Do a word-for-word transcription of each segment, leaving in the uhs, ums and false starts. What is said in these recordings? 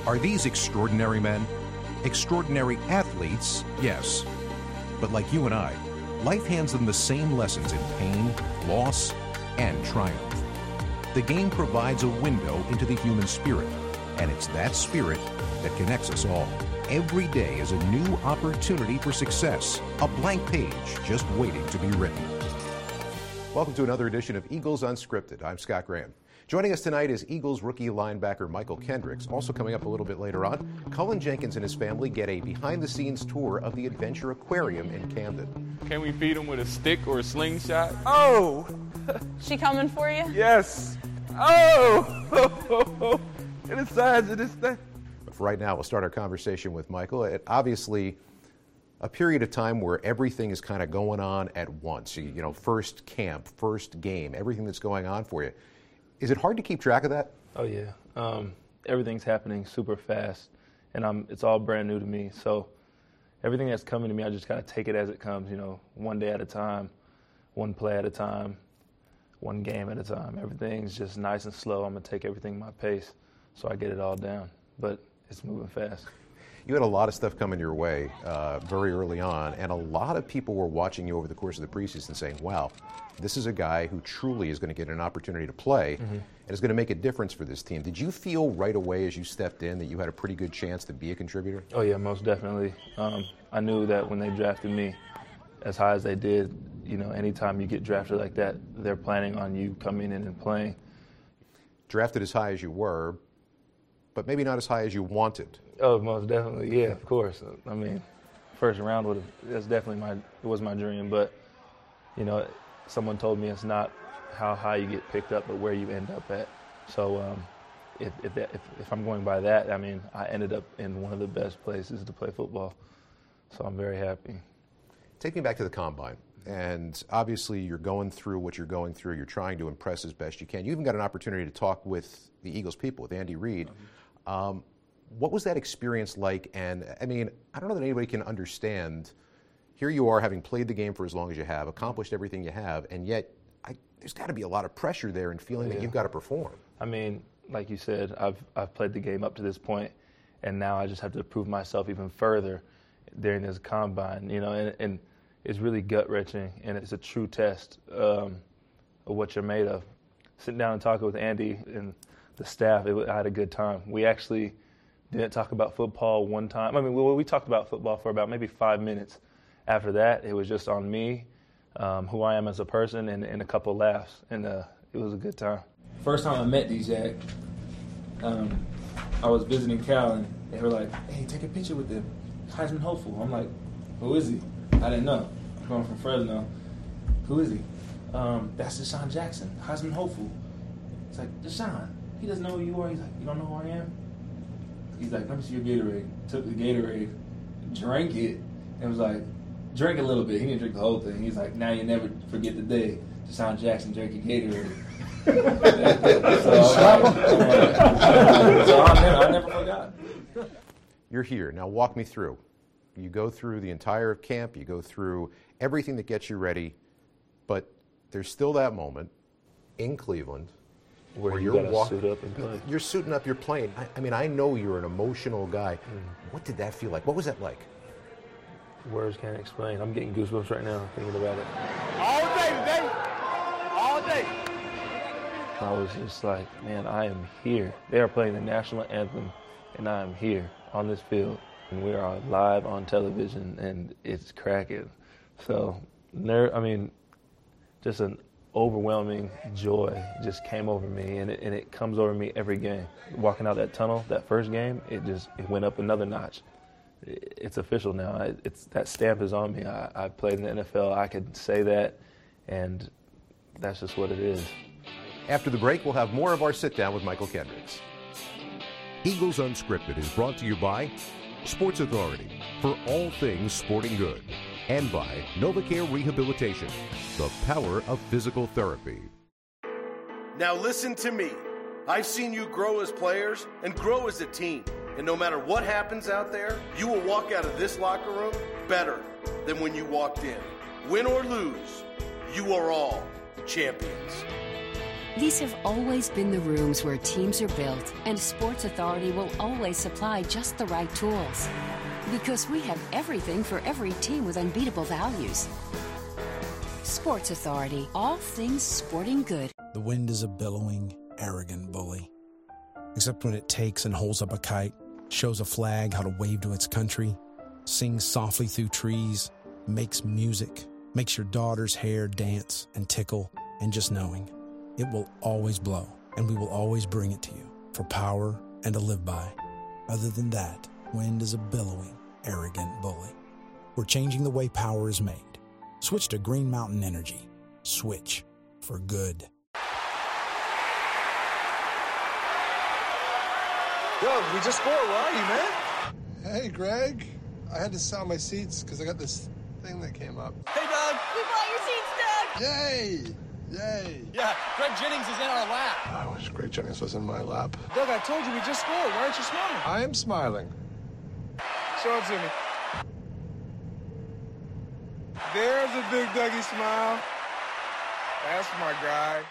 Are these extraordinary men? Extraordinary athletes, yes. But like you and I, life hands them the same lessons in pain, loss, and triumph. The game provides a window into the human spirit, and it's that spirit that connects us all. Every day is a new opportunity for success, a blank page just waiting to be written. Welcome to another edition of Eagles Unscripted. I'm Scott Graham. Joining us tonight is Eagles rookie linebacker Michael Kendricks. Also coming up a little bit later on, Cullen Jenkins and his family get a behind-the-scenes tour of the Adventure Aquarium in Camden. Can we feed him with a stick or a slingshot? Oh! She coming for you? Yes. Oh! And the size of this thing. But for right now, we'll start our conversation with Michael. It, obviously, a period of time where everything is kind of going on at once. You, you know, first camp, first game, everything that's going on for you. Is it hard to keep track of that? Oh, yeah. Um, everything's happening super fast, and I'm, it's all brand new to me. So everything that's coming to me, I just got to take it as it comes, you know, one day at a time, one play at a time, one game at a time. Everything's just nice and slow. I'm going to take everything my pace so I get it all down. But it's moving fast. You had a lot of stuff coming your way uh, very early on, and a lot of people were watching you over the course of the preseason saying, wow, this is a guy who truly is going to get an opportunity to play mm-hmm. and is going to make a difference for this team. Did you feel right away as you stepped in that you had a pretty good chance to be a contributor? Oh, yeah, most definitely. Um, I knew that when they drafted me as high as they did, you know, anytime you get drafted like that, they're planning on you coming in and playing. Drafted as high as you were, but maybe not as high as you wanted. Oh, most definitely, yeah, of course. I mean, first round would have, that's definitely my, it was my dream, but, you know, someone told me it's not how high you get picked up, but where you end up at. So um, if, if, that, if, if I'm going by that, I mean, I ended up in one of the best places to play football, so I'm very happy. Take me back to the Combine. And obviously you're going through what you're going through. You're trying to impress as best you can. You even got an opportunity to talk with the Eagles people, with Andy Reid. Mm-hmm. Um, what was that experience like? And, I mean, I don't know that anybody can understand. Here you are, having played the game for as long as you have, accomplished everything you have, and yet I, there's got to be a lot of pressure there and feeling yeah. that you've got to perform. I mean, like you said, I've I've played the game up to this point, and now I just have to prove myself even further during this Combine, you know, and, and it's really gut-wrenching, and it's a true test um, of what you're made of. Sitting down and talking with Andy and the staff, it, I had a good time. We actually didn't talk about football one time. I mean, we, we talked about football for about maybe five minutes. After that, it was just on me, um, who I am as a person, and, and a couple laughs, and uh, it was a good time. First time I met D-Jack, um, I was visiting Cal, and they were like, hey, take a picture with the Heisman hopeful. I'm like, who is he? I didn't know. I'm going from Fresno. Who is he? Um, that's Deshaun Jackson, Heisman hopeful. It's like, Deshaun, he doesn't know who you are. He's like, you don't know who I am? He's like, let me see your Gatorade. Took the Gatorade, drank it, and was like, drink a little bit. He didn't drink the whole thing. He's like, now you never forget the day Deshaun Jackson drank your Gatorade. so I'm like, so I never, I never forgot. You're here. Now walk me through. You go through the entire camp. You go through everything that gets you ready. But there's still that moment in Cleveland where, where you you're gotta walking, suit up and play. You're suiting up, you're playing. I, I mean, I know you're an emotional guy. Mm. What did that feel like? What was that like? Words can't explain. I'm getting goosebumps right now thinking about it. All day, baby. All day. I was just like, man, I am here. They are playing the national anthem, and I am here on this field. And we are live on television, and it's cracking. So, ner- I mean, just an overwhelming joy just came over me, and it, and it comes over me every game. Walking out that tunnel, that first game, it just it went up another notch. It's official now. It's that stamp is on me. I, I played in the N F L. I could say that, and that's just what it is. After the break, we'll have more of our sit-down with Michael Kendricks. Eagles Unscripted is brought to you by Sports Authority, for all things sporting good, and by NovaCare Rehabilitation, the power of physical therapy. Now listen to me. I've seen you grow as players and grow as a team. And no matter what happens out there, you will walk out of this locker room better than when you walked in. Win or lose, you are all champions. These have always been the rooms where teams are built, and Sports Authority will always supply just the right tools. Because we have everything for every team with unbeatable values. Sports Authority, all things sporting good. The wind is a billowing, arrogant bully. Except when it takes and holds up a kite, shows a flag how to wave to its country, sings softly through trees, makes music, makes your daughter's hair dance and tickle, and just knowing it will always blow, and we will always bring it to you for power and to live by. Other than that, wind is a billowing, arrogant bully. We're changing the way power is made. Switch to Green Mountain Energy. Switch for good. Yo, we just scored. Where are you, man? Hey, Greg. I had to sell my seats because I got this thing that came up. Hey, Doug. We bought your seats, Doug. Yay! Yay! Yeah, Greg Jennings is in our lap. I wish Greg Jennings was in my lap. Doug, I told you we just scored. Why aren't you smiling? I am smiling. Show it to me. There's a big Dougie smile. That's my guy.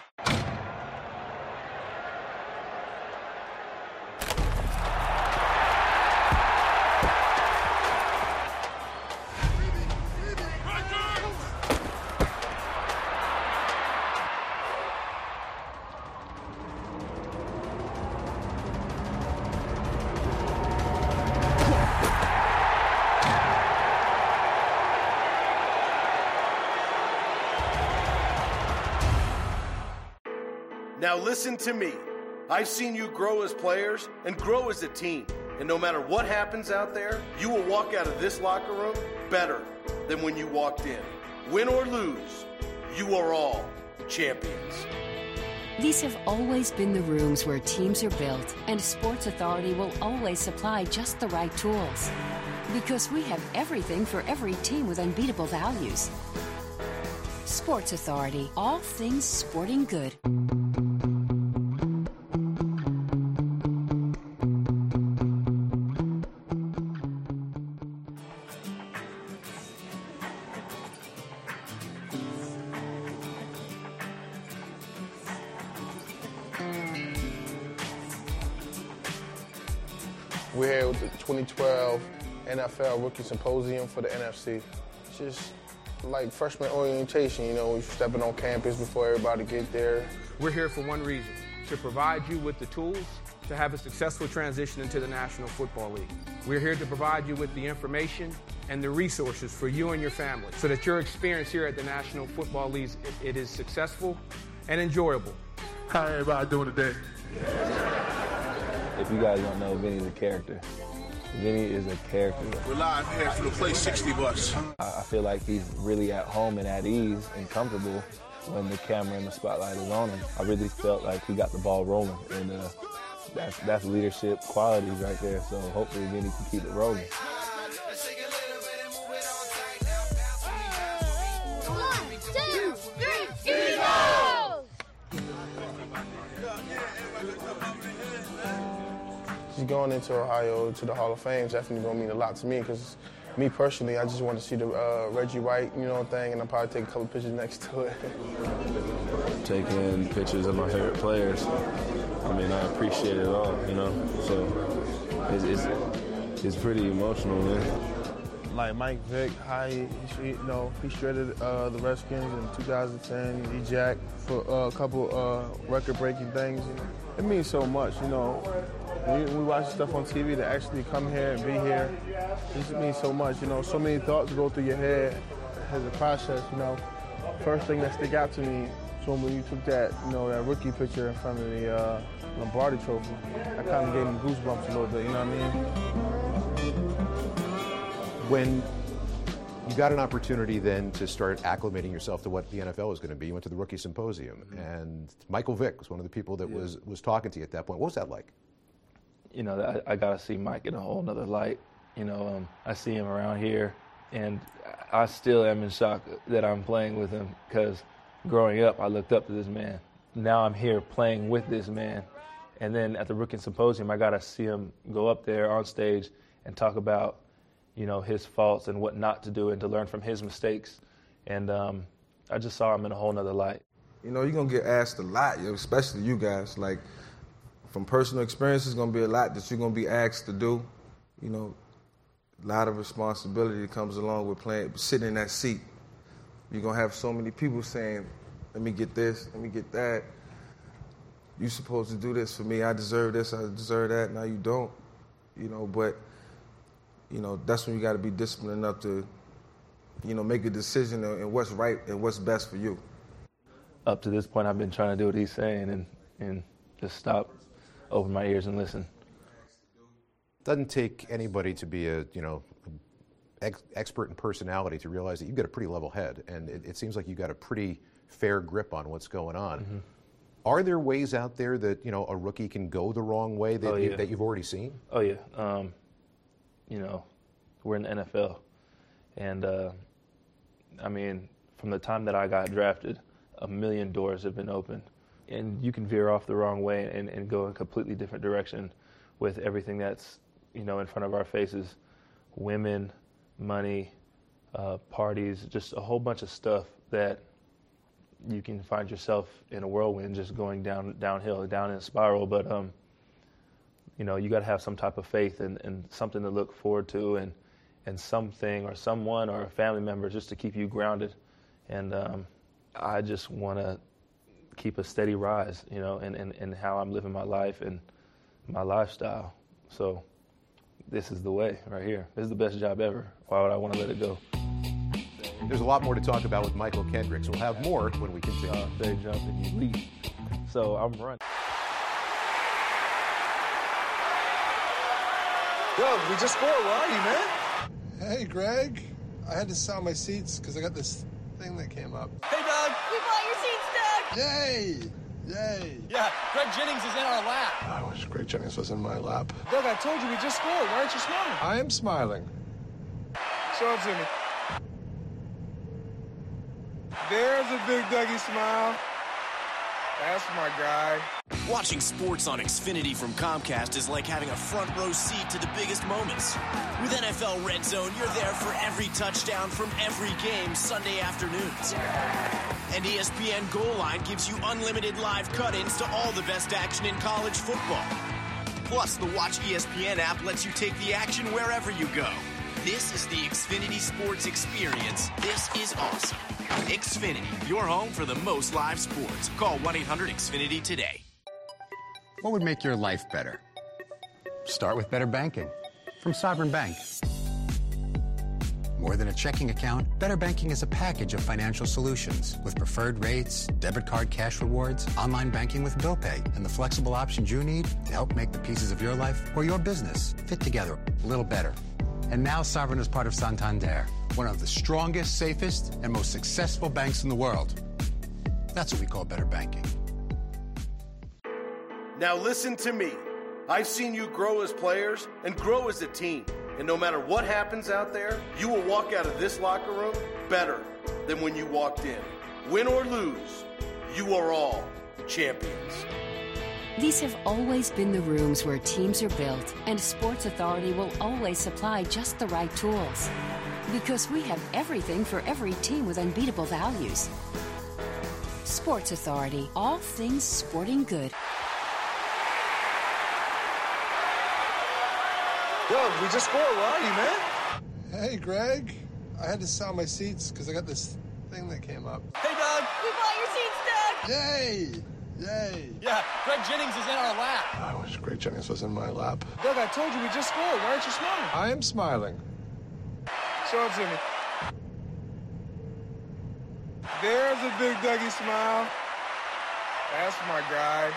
Now listen to me. I've seen you grow as players and grow as a team. And no matter what happens out there, you will walk out of this locker room better than when you walked in. Win or lose, you are all champions. These have always been the rooms where teams are built, and Sports Authority will always supply just the right tools. Because we have everything for every team with unbeatable values. Sports Authority, all things sporting good. We're here with the twenty twelve N F L Rookie Symposium for the N F C. It's just like freshman orientation, you know, you're stepping on campus before everybody get there. We're here for one reason, to provide you with the tools to have a successful transition into the National Football League. We're here to provide you with the information and the resources for you and your family so that your experience here at the National Football League, it, it is successful and enjoyable. How everybody doing today? If you guys don't know, Vinny's a character. Vinny is a character. We're live here for the play sixty bucks. I feel like he's really at home and at ease and comfortable when the camera and the spotlight is on him. I really felt like he got the ball rolling, and uh, that's that's leadership qualities right there. So hopefully Vinny can keep it rolling. One, two, three, Eagles! Just going into Ohio to the Hall of Fame is definitely going to mean a lot to me because me personally, I just want to see the uh, Reggie White, you know, thing, and I'll probably take a couple pictures next to it. Taking pictures of my favorite players, I mean, I appreciate it all, you know, so it's, it's, it's pretty emotional, man. Like Mike Vick, how he, he you know, he shredded uh, the Redskins in two thousand ten. He jacked for uh, a couple uh, record-breaking things. You know. It means so much, you know. When we watch stuff on T V to actually come here and be here, it just means so much, you know. So many thoughts go through your head as a process, you know. First thing that stick out to me was when you took that, you know, that rookie picture in front of the uh, Lombardi Trophy. That kind of gave me goosebumps a little bit, you know what I mean? When you got an opportunity then to start acclimating yourself to what the N F L was going to be, you went to the Rookie Symposium, mm-hmm. and Michael Vick was one of the people that yeah. was was talking to you at that point. What was that like? You know, I, I got to see Mike in a whole nother light. You know, um, I see him around here, and I still am in shock that I'm playing with him because growing up, I looked up to this man. Now I'm here playing with this man. And then at the Rookie Symposium, I got to see him go up there on stage and talk about, you know, his faults and what not to do and to learn from his mistakes. And um, I just saw him in a whole nother light. You know, you're going to get asked a lot, especially you guys. Like, from personal experience, it's going to be a lot that you're going to be asked to do. You know, a lot of responsibility comes along with playing, sitting in that seat. You're going to have so many people saying, let me get this, let me get that. You're supposed to do this for me. I deserve this, I deserve that. Now you don't. You know, but, you know, that's when you got to be disciplined enough to, you know, make a decision in what's right and what's best for you. Up to this point, I've been trying to do what he's saying and, and just stop, open my ears and listen. Doesn't take anybody to be a, you know, ex- expert in personality to realize that you've got a pretty level head, and it, it seems like you've got a pretty fair grip on what's going on. Mm-hmm. Are there ways out there that, you know, a rookie can go the wrong way that, oh, yeah. you, that you've already seen? Oh, yeah. Um, you know, we're in the N F L, and, uh, I mean, from the time that I got drafted, a million doors have been opened, and you can veer off the wrong way and, and go in a completely different direction with everything that's, you know, in front of our faces. Women, money, uh, parties, just a whole bunch of stuff that you can find yourself in a whirlwind just going down downhill, down in a spiral. But, um, you know, you got to have some type of faith and, and something to look forward to and, and something or someone or a family member just to keep you grounded. And um, I just want to keep a steady rise, you know, in, in, in how I'm living my life and my lifestyle. So this is the way right here. This is the best job ever. Why would I want to let it go? There's a lot more to talk about with Mychal Kendricks. We'll have more when we continue. Uh, they jump and you leap. So I'm running. Yo, we just scored. Where are you, man? Hey, Greg. I had to sell my seats because I got this thing that came up. Hey, Doug. We bought your seats, Doug. Yay! Yay! Yeah, Greg Jennings is in our lap. I wish Greg Jennings was in my lap. Doug, I told you we just scored. Why aren't you smiling? I am smiling. Show it to me. There's a big Dougie smile. That's my guy. Watching sports on Xfinity from Comcast is like having a front row seat to the biggest moments. With N F L Red Zone, you're there for every touchdown from every game Sunday afternoons. And E S P N Goal Line gives you unlimited live cut-ins to all the best action in college football. Plus, the Watch E S P N app lets you take the action wherever you go. This is the Xfinity Sports Experience. This is awesome. Xfinity, your home for the most live sports. Call one eight hundred X Finity today. What would make your life better? Start with better banking from Sovereign Bank. More than a checking account, Better Banking is a package of financial solutions with preferred rates, debit card cash rewards, online banking with bill pay, and the flexible options you need to help make the pieces of your life or your business fit together a little better. And now Sovereign is part of Santander, one of the strongest, safest, and most successful banks in the world. That's what we call better banking. Now listen to me. I've seen you grow as players and grow as a team. And no matter what happens out there, you will walk out of this locker room better than when you walked in. Win or lose, you are all champions. These have always been the rooms where teams are built, and Sports Authority will always supply just the right tools. Because we have everything for every team with unbeatable values. Sports Authority, all things sporting good. Yo, we just scored. Where are you, man? Hey, Greg. I had to sell my seats because I got this thing that came up. Hey, Doug. We bought your seats, Doug. Yay! Yay! Yeah, Greg Jennings is in our lap. I wish Greg Jennings was in my lap. Doug, I told you we just scored. Why aren't you smiling? I am smiling. Show it to me. There's a big Dougie smile. That's my guy.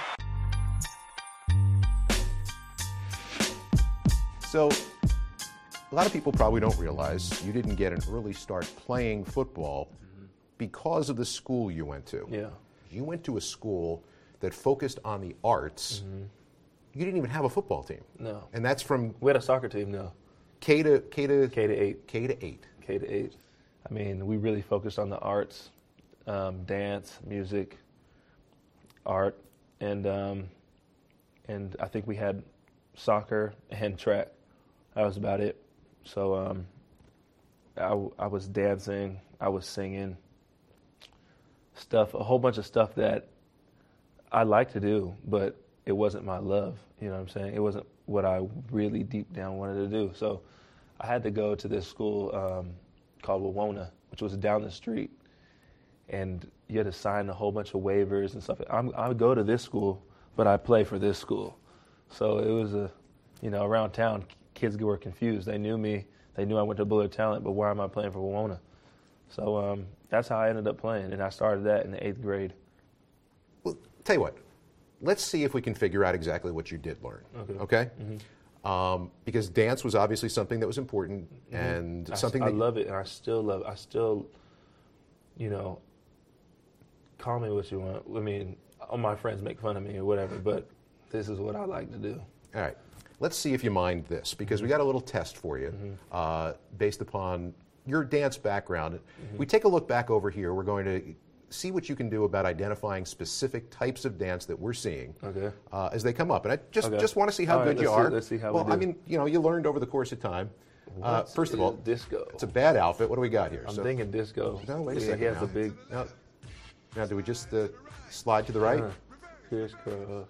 So, a lot of people probably don't realize you didn't get an early start playing football mm-hmm. because of the school you went to. Yeah. You went to a school that focused on the arts. Mm-hmm. You didn't even have a football team. No. And that's from... We had a soccer team, no. K to... K to... K to eight. K to eight. K to eight. I mean, we really focused on the arts, um, dance, music, art, and um, and I think we had soccer and track. That was about it. So um, I, I was dancing, I was singing, stuff, a whole bunch of stuff that I like to do, but it wasn't my love. You know what I'm saying? It wasn't what I really deep down wanted to do. So I had to go to this school um, called Wawona, which was down the street, and you had to sign a whole bunch of waivers and stuff. I'm, I would go to this school, but I play for this school. So it was a, you know, around town, kids were confused. They knew me. They knew I went to Bullard Talent, but why am I playing for Wawona? So um, that's how I ended up playing, and I started that in the eighth grade. Well, tell you what, let's see if we can figure out exactly what you did learn. Okay? okay? Mm-hmm. Um, because dance was obviously something that was important, mm-hmm. and I, something I that love it, and I still love it. I still, you know, call me what you want. I mean, all my friends make fun of me or whatever, but this is what I like to do. All right. Let's see if you mind this, because we got a little test for you mm-hmm. uh, based upon your dance background. Mm-hmm. We take a look back over here. We're going to see what you can do about identifying specific types of dance that we're seeing okay. uh, as they come up. And I just, okay. just want to see how all good right, you let's are. See, let's see how well, we do. I mean, you know, you learned over the course of time. Uh, first of all, disco. It's a bad outfit. What do we got here? I'm so, thinking disco. No, wait a Looks second. like he has now. a big. Now, now, do we just uh, slide to the right? Uh, crisscross.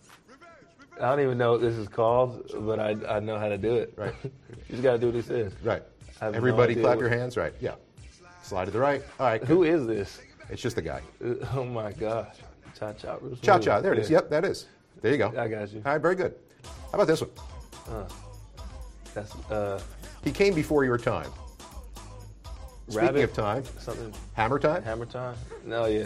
I don't even know what this is called, but I, I know how to do it. Right. You just got to do what he says. Right. no Everybody idea clap what... your hands. Right. Yeah. Slide to the right. All right. Who is this? It's just a guy. Oh, my gosh. Cha-cha. Cha-cha. There it yeah. is. Yep, that is. There you go. I got you. All right, very good. How about this one? Uh, that's, uh... He came before your time. Speaking Rabbit, of time, something. Hammer time? Hammer time? No, yeah.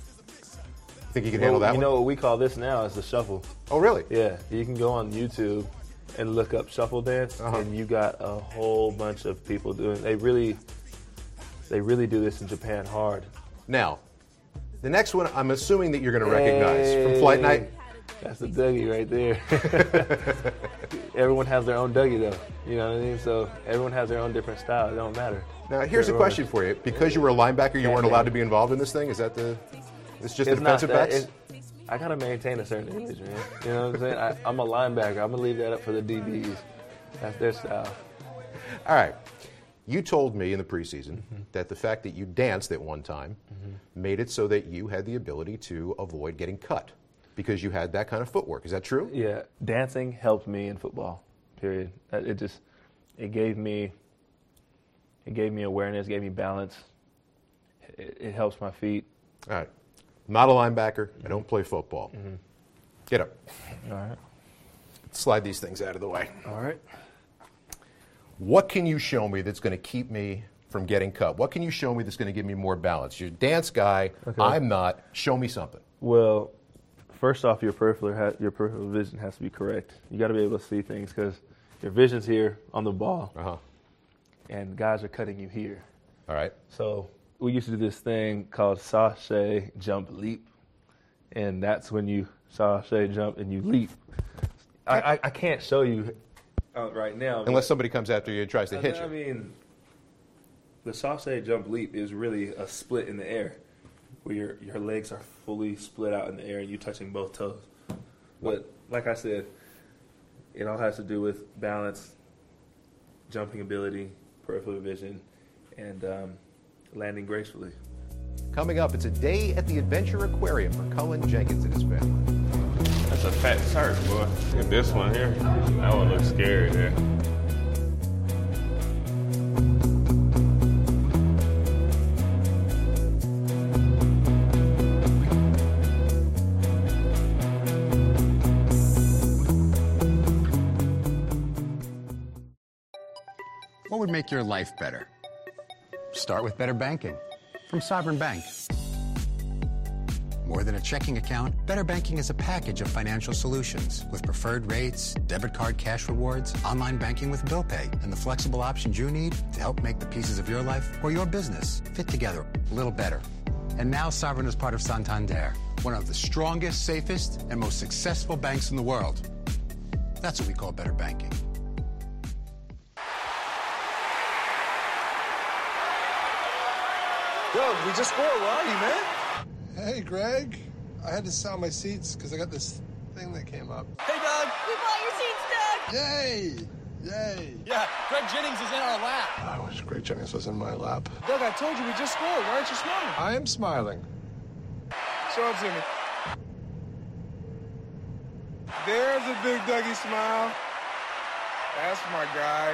Think you can well, handle that you one? You know what we call this now is the shuffle. Oh, really? Yeah. You can go on YouTube and look up shuffle dance, uh-huh. and you got a whole bunch of people doing. They really, they really do this in Japan hard. Now, the next one, I'm assuming that you're going to recognize hey, from Flight Night. That's the Dougie right there. Everyone has their own Dougie, though. You know what I mean? So everyone has their own different style. It don't matter. Now, here's a question for you. Because you were a linebacker, you yeah, weren't man. allowed to be involved in this thing? Is that the... It's just it's defensive not that, backs? I got to maintain a certain image, man. You know what I'm saying? I, I'm a linebacker. I'm going to leave that up for the D Bs. That's their style. All right. You told me in the preseason mm-hmm. that the fact that you danced at one time mm-hmm. made it so that you had the ability to avoid getting cut because you had that kind of footwork. Is that true? Yeah. Dancing helped me in football, period. It just, it gave me, it gave me awareness, gave me balance. It, it helps my feet. All right. Not a linebacker. I don't play football. Mm-hmm. Get up. All right. Slide these things out of the way. All right. What can you show me that's going to keep me from getting cut? What can you show me that's going to give me more balance? You're a dance guy. Okay. I'm not. Show me something. Well, first off, your peripheral, ha- your peripheral vision has to be correct. You got to be able to see things because your vision's here on the ball, uh-huh. and guys are cutting you here. All right. So we used to do this thing called sachet, jump, leap, and that's when you sachet, jump, and you leap. I, I, I can't show you uh, right now. Unless somebody comes after you and tries to I, hit I you. mean, the sachet, jump, leap is really a split in the air where your, your legs are fully split out in the air and you're touching both toes. But like I said, it all has to do with balance, jumping ability, peripheral vision, and um, landing gracefully. Coming up, it's a day at the Adventure Aquarium for Cullen Jenkins and his family. That's a fat shark, boy. Look at this one here. That one looks scary there. What would make your life better? Start with better banking from Sovereign Bank. More than a checking account, Better Banking is a package of financial solutions with preferred rates, debit card cash rewards, online banking with bill pay, and the flexible options you need to help make the pieces of your life or your business fit together a little better. And now Sovereign is part of Santander, one of the strongest, safest, and most successful banks in the world. That's what we call better banking. Yo, we just scored. Where are you, man? Hey, Greg. I had to sell my seats because I got this thing that came up. Hey, Doug. We bought your seats, Doug. Yay! Yay! Yeah, Greg Jennings is in our lap. I wish Greg Jennings was in my lap. Doug, I told you we just scored. Why aren't you smiling? I am smiling. Show it to me. There's a big Dougie smile. That's my guy.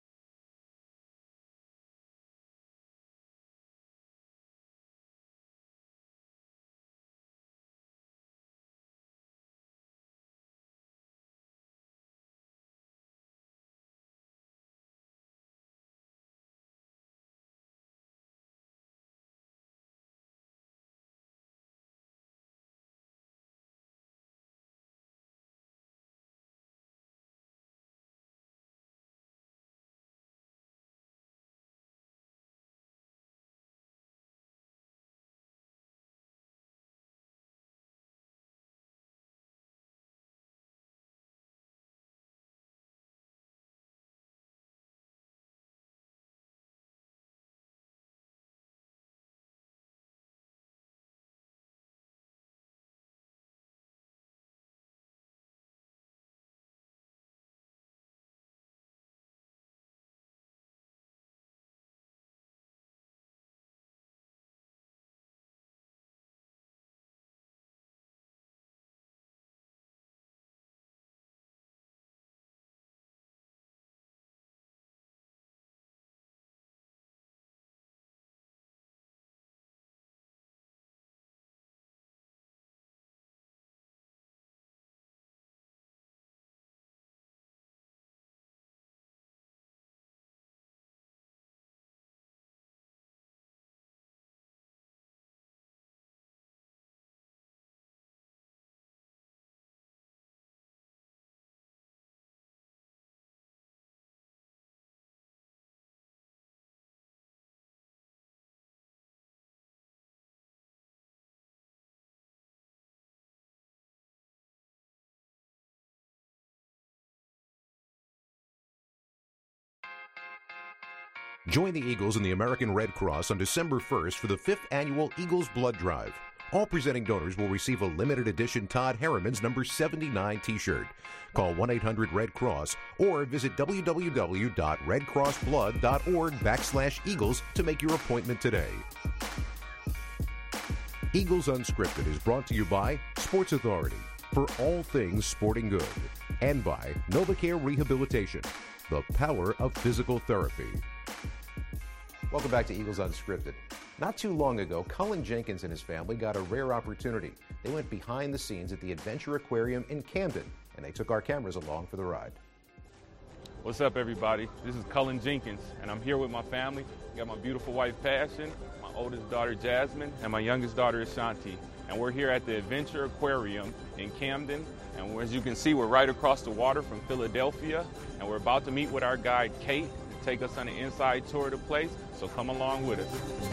Join the Eagles and the American Red Cross on December first for the fifth annual Eagles Blood Drive. All presenting donors will receive a limited edition Todd Harriman's number seventy-nine t-shirt. Call one eight hundred red cross or visit w w w dot red cross blood dot org backslash Eagles to make your appointment today. Eagles Unscripted is brought to you by Sports Authority for all things sporting good, and by NovaCare Rehabilitation, the power of physical therapy. Welcome back to Eagles Unscripted. Not too long ago, Cullen Jenkins and his family got a rare opportunity. They went behind the scenes at the Adventure Aquarium in Camden, and they took our cameras along for the ride. What's up, everybody? This is Cullen Jenkins, and I'm here with my family. I got my beautiful wife, Passion, my oldest daughter, Jasmine, and my youngest daughter, Ashanti. And we're here at the Adventure Aquarium in Camden. And as you can see, we're right across the water from Philadelphia. And we're about to meet with our guide, Kate, to take us on an inside tour of the place. So come along with us.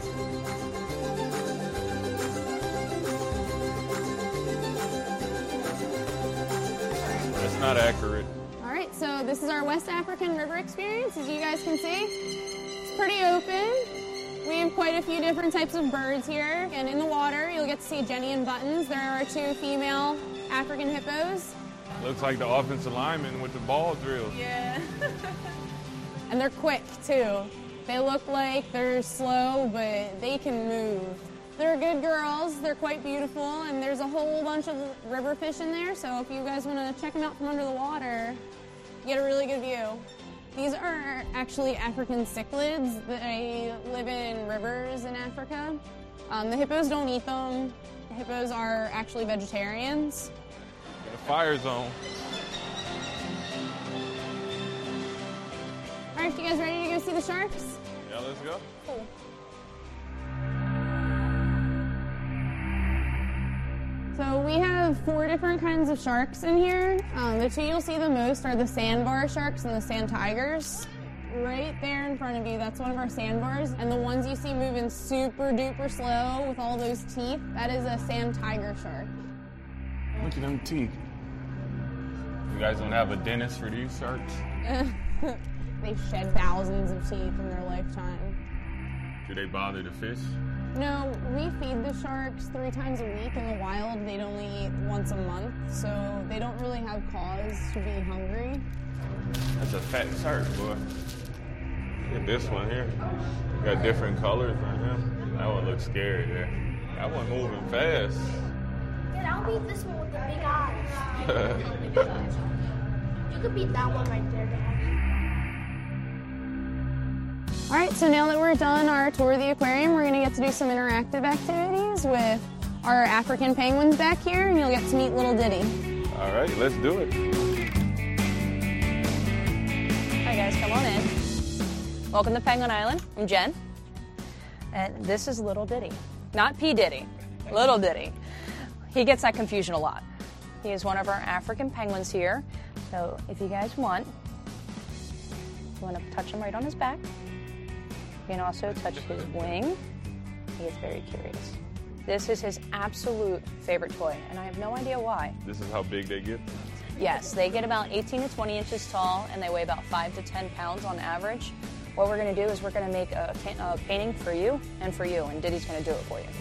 That's not accurate. All right, so this is our West African river experience, as you guys can see. It's pretty open. We have quite a few different types of birds here. And in the water, you'll get to see Jenny and Buttons. There are two female African hippos. Looks like the offensive lineman with the ball drills. Yeah. And they're quick, too. They look like they're slow, but they can move. They're good girls. They're quite beautiful, and there's a whole bunch of river fish in there, so if you guys want to check them out from under the water, you get a really good view. These are actually African cichlids. They live in rivers in Africa. Um, the hippos don't eat them. The hippos are actually vegetarians. The fire zone. All right, you guys ready to go see the sharks? Yeah, let's go. Cool. So we have four different kinds of sharks in here. Um, the two you'll see the most are the sandbar sharks and the sand tigers. Right there in front of you, that's one of our sandbars. And the ones you see moving super duper slow with all those teeth, that is a sand tiger shark. Look at them teeth. You guys don't have a dentist for these sharks? They shed thousands of teeth in their lifetime. Do they bother the fish? No, we feed the sharks three times a week. In the wild, they'd only eat once a month, so they don't really have cause to be hungry. That's a fat shark, boy. Look at this one here. Got different colors on him. That one looks scary there. That one moving fast. beat this one with the big eyes. You could beat that one right there, Dad. All right, so now that we're done our tour of the aquarium, we're gonna get to do some interactive activities with our African penguins back here, and you'll get to meet little Diddy. All right, let's do it. Hi guys, come on in. Welcome to Penguin Island. I'm Jen. And this is little Diddy. Not P. Diddy, little Diddy. He gets that confusion a lot. He is one of our African penguins here. So if you guys want, you want to touch him right on his back. You can also touch his wing. He gets very curious. This is his absolute favorite toy, and I have no idea why. This is how big they get? Yes, they get about eighteen to twenty inches tall, and they weigh about five to ten pounds on average. What we're going to do is we're going to make a, a painting for you and for you, and Diddy's going to do it for you.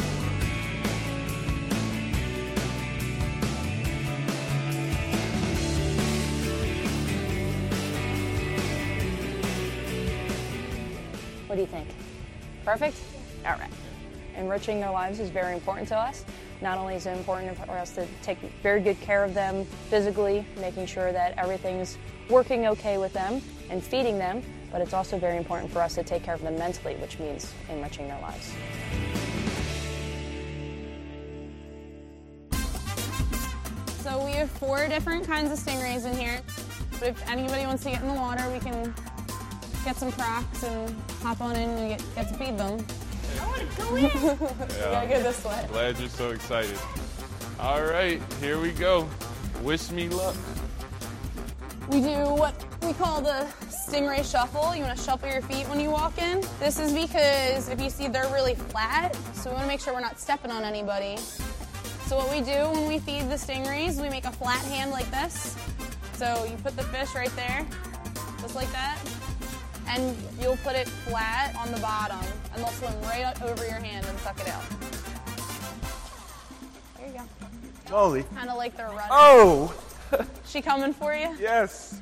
What do you think? Perfect? All right. Enriching their lives is very important to us. Not only is it important for us to take very good care of them physically, making sure that everything's working okay with them and feeding them, but it's also very important for us to take care of them mentally, which means enriching their lives. So we have four different kinds of stingrays in here. But if anybody wants to get in the water, we can get some Crocs and hop on in and get, get to feed them. I want to go in. You gotta go this way. Glad you're so excited. All right, here we go. Wish me luck. We do what we call the stingray shuffle. You want to shuffle your feet when you walk in. This is because if you see they're really flat, so we want to make sure we're not stepping on anybody. So what we do when we feed the stingrays, we make a flat hand like this. So you put the fish right there, just like that, and you'll put it flat on the bottom, and they'll swim right over your hand and suck it out. There you go. Jolly. Kind of like they're running. Oh! She coming for you? Yes.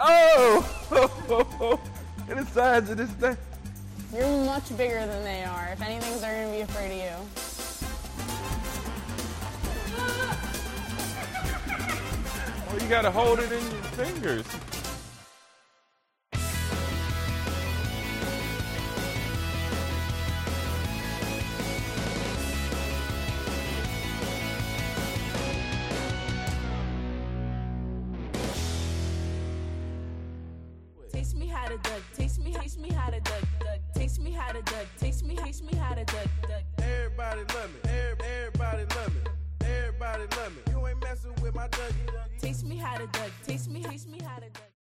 Oh! And the size of this thing. You're much bigger than they are. If anything, they're going to be afraid of you. Well, you gotta hold it in your fingers. Taste me how to duck, taste me, taste me how to duck, duck, taste me how to duck, taste me, taste me how to duck, duck. Everybody love me, everybody love me, everybody love me. You ain't messing with my ducky. Taste me how to duck, taste me, taste me how to duck.